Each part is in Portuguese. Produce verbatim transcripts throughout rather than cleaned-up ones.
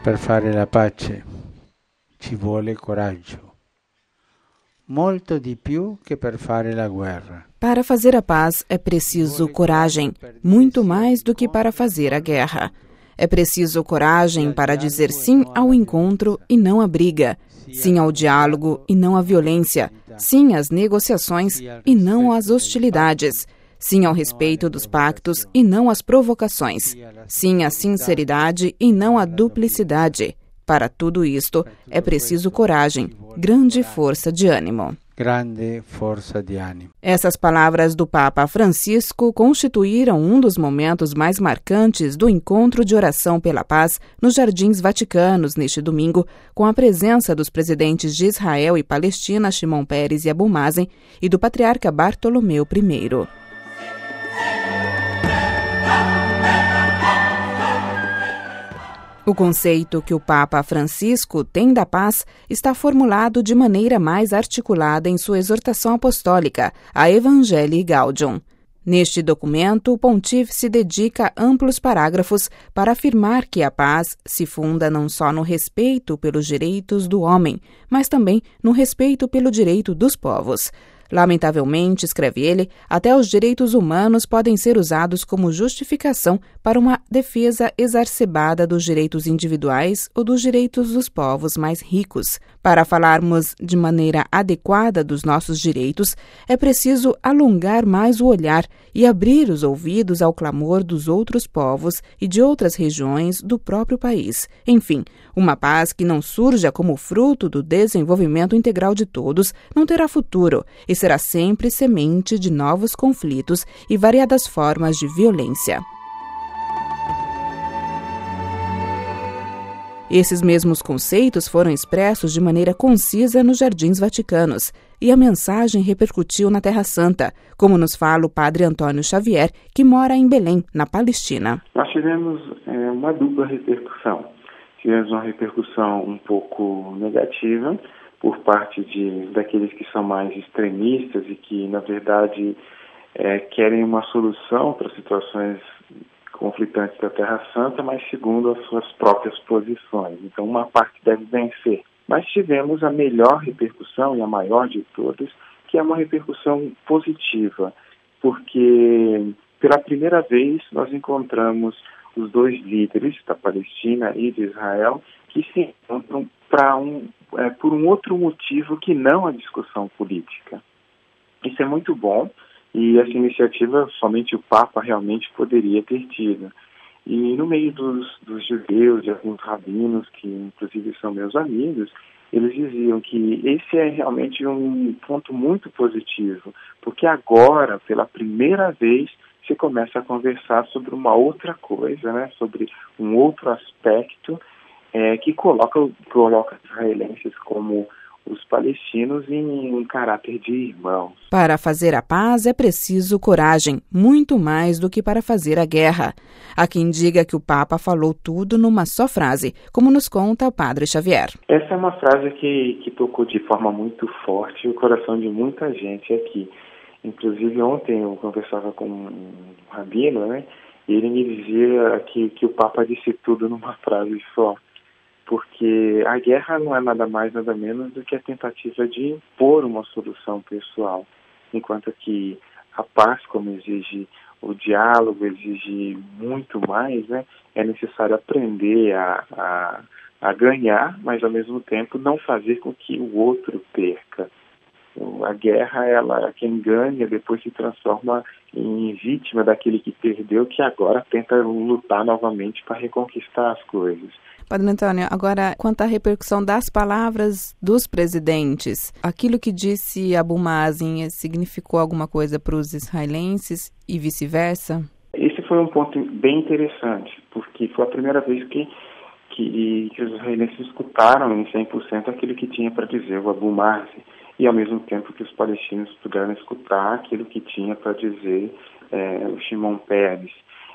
Per fare la pace ci vuole coraggio, molto di più che per fare la guerra. Para fazer a paz é preciso coragem, muito mais do que para fazer a guerra. É preciso coragem para dizer sim ao encontro e não à briga, sim ao diálogo e não à violência, sim às negociações e não às hostilidades, sim ao respeito dos pactos e não às provocações, sim à sinceridade e não à duplicidade. Para tudo isto, é preciso coragem, grande força de ânimo. Grande força de ânimo. Essas palavras do Papa Francisco constituíram um dos momentos mais marcantes do encontro de oração pela paz nos Jardins Vaticanos neste domingo, com a presença dos presidentes de Israel e Palestina, Shimon Peres e Abu Mazen, e do patriarca Bartolomeu I. O conceito que o Papa Francisco tem da paz está formulado de maneira mais articulada em sua exortação apostólica, a Evangelii Gaudium. Neste documento, o pontífice dedica amplos parágrafos para afirmar que a paz se funda não só no respeito pelos direitos do homem, mas também no respeito pelo direito dos povos. Lamentavelmente, escreve ele, até os direitos humanos podem ser usados como justificação para uma defesa exacerbada dos direitos individuais ou dos direitos dos povos mais ricos. Para falarmos de maneira adequada dos nossos direitos, é preciso alongar mais o olhar e abrir os ouvidos ao clamor dos outros povos e de outras regiões do próprio país. Enfim, uma paz que não surja como fruto do desenvolvimento integral de todos não terá futuro e será sempre semente de novos conflitos e variadas formas de violência. Esses mesmos conceitos foram expressos de maneira concisa nos Jardins Vaticanos, e a mensagem repercutiu na Terra Santa, como nos fala o padre Antônio Xavier, que mora em Belém, na Palestina. Nós tivemos é, uma dupla repercussão. Tivemos uma repercussão um pouco negativa, por parte de, daqueles que são mais extremistas e que, na verdade, é, querem uma solução para situações conflitantes da Terra Santa, mas segundo as suas próprias posições. Então, uma parte deve vencer. Mas tivemos a melhor repercussão, e a maior de todas, que é uma repercussão positiva, porque, pela primeira vez, nós encontramos os dois líderes da Palestina e de Israel que se encontram para um, é, por um outro motivo que não a discussão política. Isso é muito bom e essa iniciativa somente o Papa realmente poderia ter tido. E no meio dos, dos judeus e alguns rabinos, que inclusive são meus amigos, eles diziam que esse é realmente um ponto muito positivo, porque agora, pela primeira vez, se começa a conversar sobre uma outra coisa, né? Sobre um outro aspecto é, que coloca, coloca os israelenses como os palestinos em um caráter de irmãos. Para fazer a paz é preciso coragem, muito mais do que para fazer a guerra. Há quem diga que o Papa falou tudo numa só frase, como nos conta o padre Xavier. Essa é uma frase que, que tocou de forma muito forte o coração de muita gente aqui. Inclusive ontem eu conversava com um rabino, né? E ele me dizia que, que o Papa disse tudo numa frase só. Porque a guerra não é nada mais, nada menos do que a tentativa de impor uma solução pessoal, enquanto que a paz, como exige o diálogo, exige muito mais, né? É necessário aprender a, a, a ganhar, mas ao mesmo tempo não fazer com que o outro perca. A guerra, ela, quem ganha depois se transforma em vítima daquele que perdeu, que agora tenta lutar novamente para reconquistar as coisas. Padre Antônio, agora, quanto à repercussão das palavras dos presidentes, aquilo que disse Abu Mazen significou alguma coisa para os israelenses e vice-versa? Esse foi um ponto bem interessante, porque foi a primeira vez que, que, que os israelenses escutaram em cem por cento aquilo que tinha para dizer o Abu Mazen, e ao mesmo tempo que os palestinos puderam escutar aquilo que tinha para dizer é, o Shimon Peres.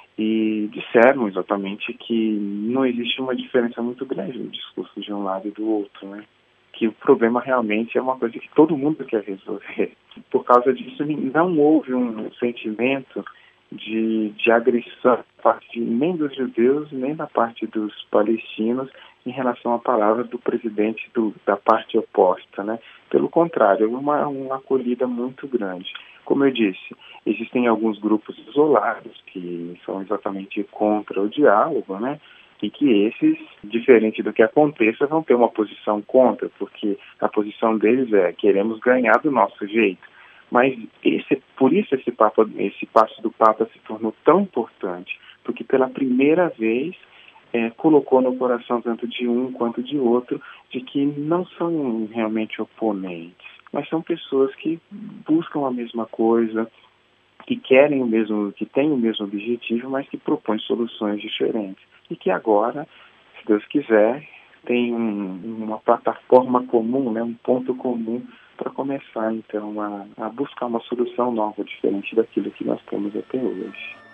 E disseram exatamente que não existe uma diferença muito grande no discurso de um lado e do outro, né? Que o problema realmente é uma coisa que todo mundo quer resolver. Por causa disso, não houve um sentimento de, de agressão da parte nem dos judeus, nem da parte dos palestinos em relação à palavra do presidente do, da parte oposta, né? Pelo contrário, é uma, uma acolhida muito grande. Como eu disse, existem alguns grupos isolados que são exatamente contra o diálogo, né? E que esses, diferente do que aconteça, vão ter uma posição contra, porque a posição deles é: queremos ganhar do nosso jeito. Mas esse, por isso esse, Papa, esse passo do Papa se tornou tão importante, porque pela primeira vez é, colocou no coração tanto de um quanto de outro de que não são realmente oponentes, mas são pessoas que buscam a mesma coisa, que querem o mesmo, que têm o mesmo objetivo, mas que propõem soluções diferentes. E que agora, se Deus quiser, tem um, uma plataforma comum, né, um ponto comum para começar, então, a, a buscar uma solução nova, diferente daquilo que nós temos até hoje.